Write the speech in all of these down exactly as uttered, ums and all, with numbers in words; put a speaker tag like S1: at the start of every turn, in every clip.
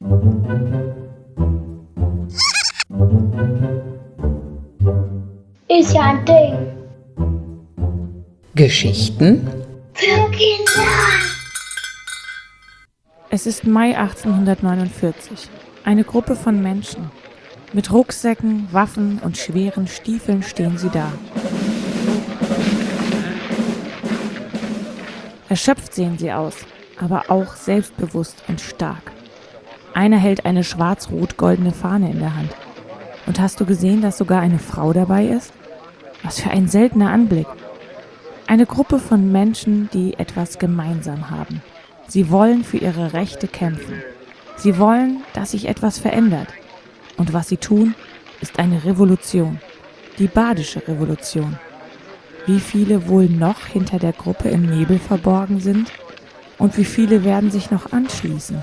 S1: Ist ja ein Ding.
S2: Geschichten
S1: Für Kinder.
S3: Es ist Mai achtzehnhundertneunundvierzig. Eine Gruppe von Menschen. Mit Rucksäcken, Waffen und schweren Stiefeln stehen sie da. Erschöpft sehen sie aus, aber auch selbstbewusst und stark. Einer hält eine schwarz-rot-goldene Fahne in der Hand. Und hast du gesehen, dass sogar eine Frau dabei ist? Was für ein seltener Anblick. Eine Gruppe von Menschen, die etwas gemeinsam haben. Sie wollen für ihre Rechte kämpfen. Sie wollen, dass sich etwas verändert. Und was sie tun, ist eine Revolution. Die Badische Revolution. Wie viele wohl noch hinter der Gruppe im Nebel verborgen sind? Und wie viele werden sich noch anschließen?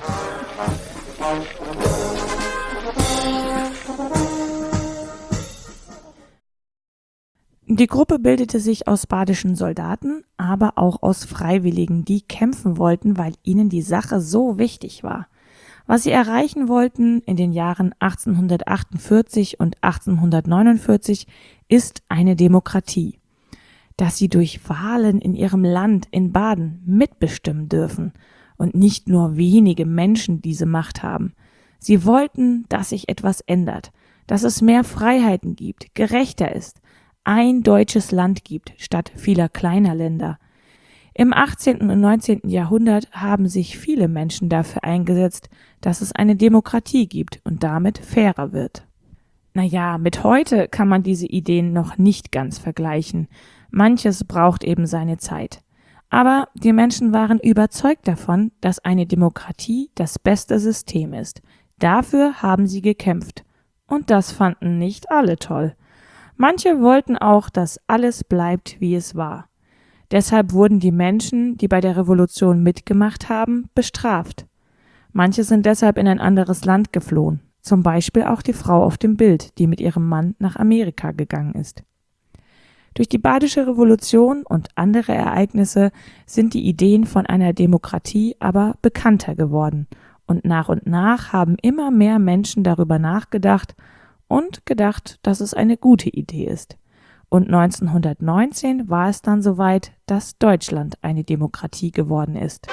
S3: Die Gruppe bildete sich aus badischen Soldaten, aber auch aus Freiwilligen, die kämpfen wollten, weil ihnen die Sache so wichtig war. Was sie erreichen wollten in den Jahren achtzehnhundertachtundvierzig und achtzehnhundertneunundvierzig ist eine Demokratie. Dass sie durch Wahlen in ihrem Land in Baden mitbestimmen dürfen und nicht nur wenige Menschen diese Macht haben. Sie wollten, dass sich etwas ändert, dass es mehr Freiheiten gibt, gerechter ist, ein deutsches Land gibt statt vieler kleiner Länder. Im achtzehnten und neunzehnten Jahrhundert haben sich viele Menschen dafür eingesetzt, dass es eine Demokratie gibt und damit fairer wird. Naja, mit heute kann man diese Ideen noch nicht ganz vergleichen. Manches braucht eben seine Zeit. Aber die Menschen waren überzeugt davon, dass eine Demokratie das beste System ist. Dafür haben sie gekämpft. Und das fanden nicht alle toll. Manche wollten auch, dass alles bleibt, wie es war. Deshalb wurden die Menschen, die bei der Revolution mitgemacht haben, bestraft. Manche sind deshalb in ein anderes Land geflohen, zum Beispiel auch die Frau auf dem Bild, die mit ihrem Mann nach Amerika gegangen ist. Durch die Badische Revolution und andere Ereignisse sind die Ideen von einer Demokratie aber bekannter geworden und nach und nach haben immer mehr Menschen darüber nachgedacht und gedacht, dass es eine gute Idee ist. Und neunzehnhundertneunzehn war es dann soweit, dass Deutschland eine Demokratie geworden ist.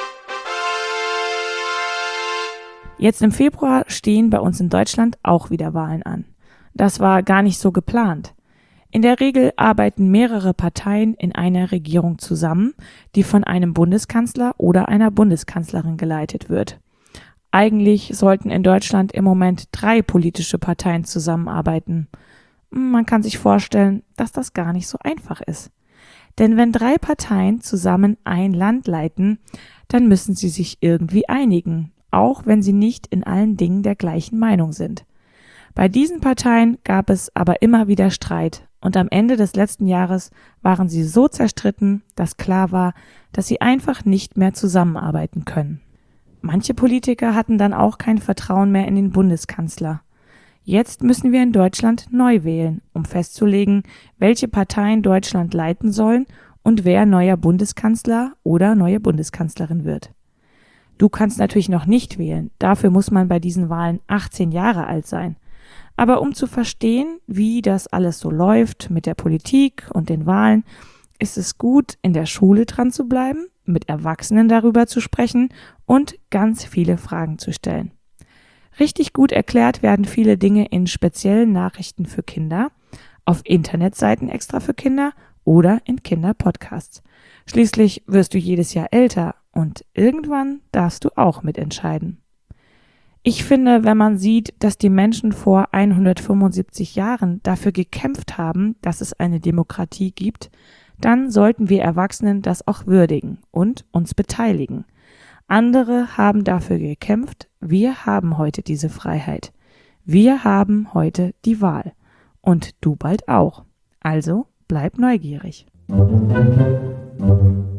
S3: Jetzt im Februar stehen bei uns in Deutschland auch wieder Wahlen an. Das war gar nicht so geplant. In der Regel arbeiten mehrere Parteien in einer Regierung zusammen, die von einem Bundeskanzler oder einer Bundeskanzlerin geleitet wird. Eigentlich sollten in Deutschland im Moment drei politische Parteien zusammenarbeiten. Man kann sich vorstellen, dass das gar nicht so einfach ist. Denn wenn drei Parteien zusammen ein Land leiten, dann müssen sie sich irgendwie einigen, auch wenn sie nicht in allen Dingen der gleichen Meinung sind. Bei diesen Parteien gab es aber immer wieder Streit und am Ende des letzten Jahres waren sie so zerstritten, dass klar war, dass sie einfach nicht mehr zusammenarbeiten können. Manche Politiker hatten dann auch kein Vertrauen mehr in den Bundeskanzler. Jetzt müssen wir in Deutschland neu wählen, um festzulegen, welche Parteien Deutschland leiten sollen und wer neuer Bundeskanzler oder neue Bundeskanzlerin wird. Du kannst natürlich noch nicht wählen, dafür muss man bei diesen Wahlen achtzehn Jahre alt sein. Aber um zu verstehen, wie das alles so läuft mit der Politik und den Wahlen, ist es gut, in der Schule dran zu bleiben, mit Erwachsenen darüber zu sprechen und ganz viele Fragen zu stellen. Richtig gut erklärt werden viele Dinge in speziellen Nachrichten für Kinder, auf Internetseiten extra für Kinder oder in Kinderpodcasts. Schließlich wirst du jedes Jahr älter und irgendwann darfst du auch mitentscheiden. Ich finde, wenn man sieht, dass die Menschen vor hundertfünfundsiebzig Jahren dafür gekämpft haben, dass es eine Demokratie gibt, dann sollten wir Erwachsenen das auch würdigen und uns beteiligen. Andere haben dafür gekämpft, wir haben heute diese Freiheit. Wir haben heute die Wahl. Und du bald auch. Also bleib neugierig.